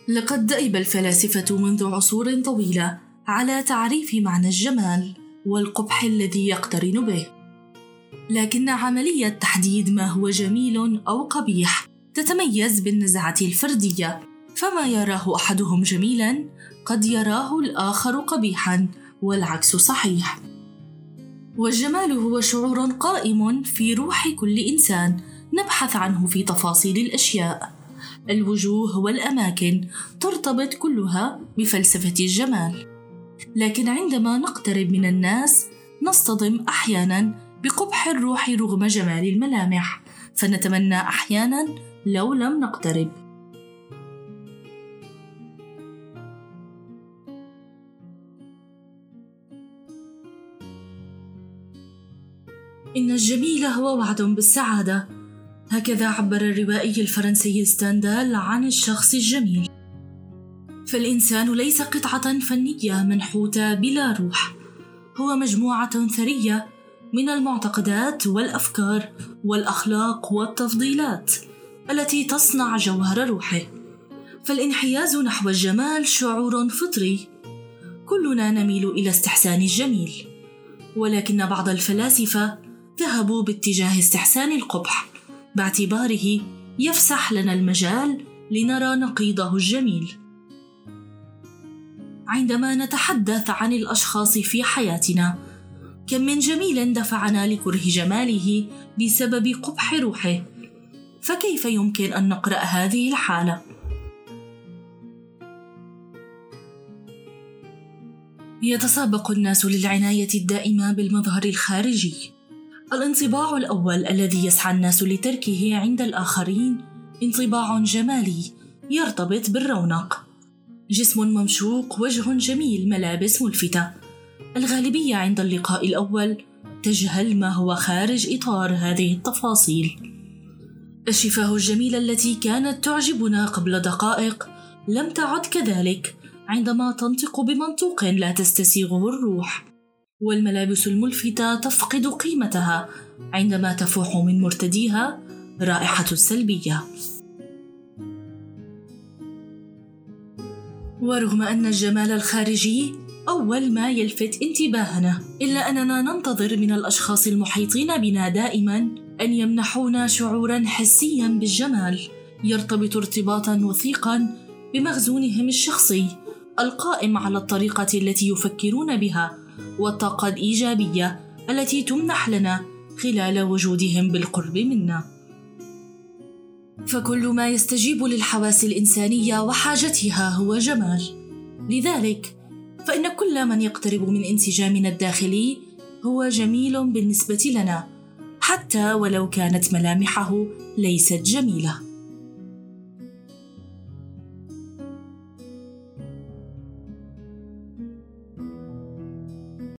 لقد دأب الفلاسفة منذ عصور طويلة على تعريف معنى الجمال والقبح الذي يقترن به، لكن عملية تحديد ما هو جميل أو قبيح تتميز بالنزعة الفردية، فما يراه أحدهم جميلاً قد يراه الآخر قبيحاً والعكس صحيح. والجمال هو شعور قائم في روح كل إنسان نبحث عنه في تفاصيل الأشياء. الوجوه والأماكن ترتبط كلها بفلسفة الجمال، لكن عندما نقترب من الناس نصطدم أحياناً بقبح الروح رغم جمال الملامح، فنتمنى أحياناً لو لم نقترب. إن الجميل هو وعد بالسعادة، هكذا عبر الروائي الفرنسي ستاندال عن الشخص الجميل. فالإنسان ليس قطعة فنية منحوتة بلا روح، هو مجموعة ثرية من المعتقدات والأفكار والأخلاق والتفضيلات التي تصنع جوهر روحه. فالانحياز نحو الجمال شعور فطري، كلنا نميل إلى استحسان الجميل، ولكن بعض الفلاسفة ذهبوا باتجاه استحسان القبح باعتباره يفسح لنا المجال لنرى نقيضه الجميل. عندما نتحدث عن الأشخاص في حياتنا، كم من جميل دفعنا لكره جماله بسبب قبح روحه، فكيف يمكن أن نقرأ هذه الحالة؟ يتسابق الناس للعناية الدائمة بالمظهر الخارجي. الانطباع الأول الذي يسعى الناس لتركه عند الآخرين انطباع جمالي يرتبط بالرونق، جسم ممشوق، وجه جميل، ملابس ملفتة. الغالبية عند اللقاء الأول تجهل ما هو خارج إطار هذه التفاصيل. الشفاه الجميلة التي كانت تعجبنا قبل دقائق لم تعد كذلك عندما تنطق بمنطوق لا تستسيغه الروح، والملابس الملفتة تفقد قيمتها عندما تفوح من مرتديها رائحة السلبية. ورغم أن الجمال الخارجي أول ما يلفت انتباهنا، إلا أننا ننتظر من الأشخاص المحيطين بنا دائماً أن يمنحونا شعوراً حسياً بالجمال يرتبط ارتباطاً وثيقاً بمخزونهم الشخصي القائم على الطريقة التي يفكرون بها والطاقة الإيجابية التي تمنح لنا خلال وجودهم بالقرب منا. فكل ما يستجيب للحواس الإنسانية وحاجتها هو جمال، لذلك فإن كل من يقترب من انسجامنا الداخلي هو جميل بالنسبة لنا، حتى ولو كانت ملامحه ليست جميلة.